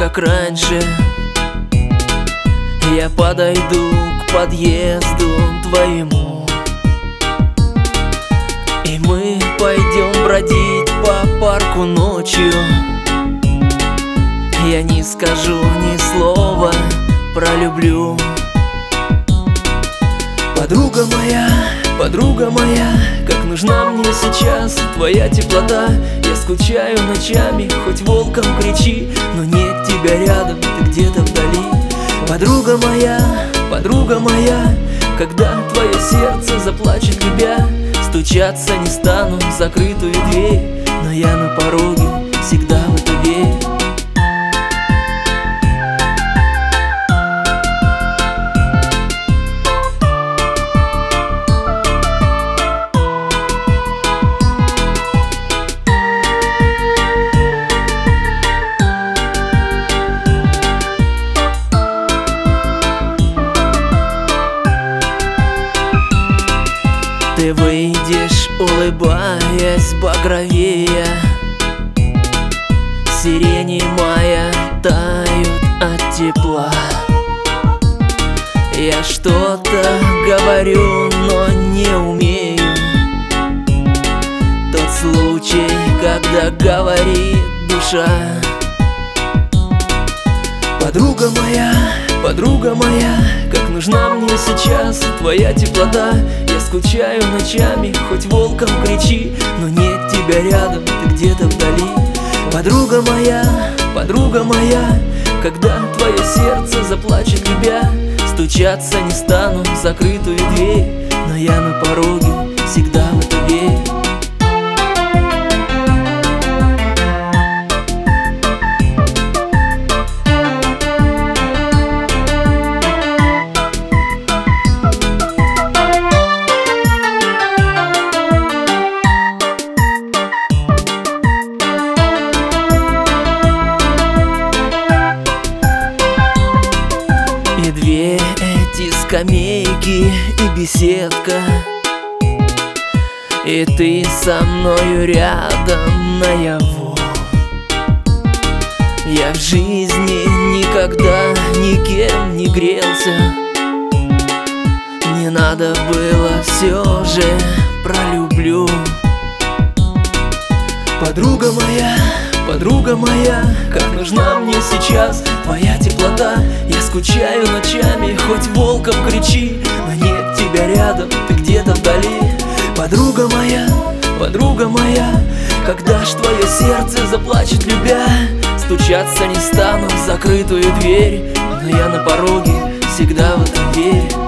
как раньше. Я подойду к подъезду твоему, и мы пойдем бродить по парку ночью. Я не скажу ни слова про люблю. Подруга моя, как нужна мне сейчас твоя теплота. Я скучаю ночами, хоть волком кричи, но нет тебя рядом, ты где-то вдали. Подруга моя, когда твое сердце заплачет любя, стучаться не стану в закрытую дверь, но я на пороге всегда в это верю. Ты выйдешь, улыбаясь багровее. Сирени мая тают от тепла. Я что-то говорю, но не умею. Тот случай, когда говорит душа. Подруга моя, как нужна мне сейчас твоя теплота. Я скучаю ночами, хоть волком кричи, но нет тебя рядом, ты где-то вдали. Подруга моя, когда твое сердце заплачет любя, стучаться не стану в закрытую дверь, но я на пороге всегда в это верю. И две эти скамейки и беседка, и ты со мною рядом наяву. Я в жизни никогда никем не грелся. Не надо было все же про люблю. Подруга моя, как нужна мне сейчас твоя теплота. Я скучаю ночами, хоть волком кричи, но нет тебя рядом, ты где-то вдали. Подруга моя, когда ж твое сердце заплачет любя, стучаться не стану в закрытую дверь, но я на пороге всегда в это верю.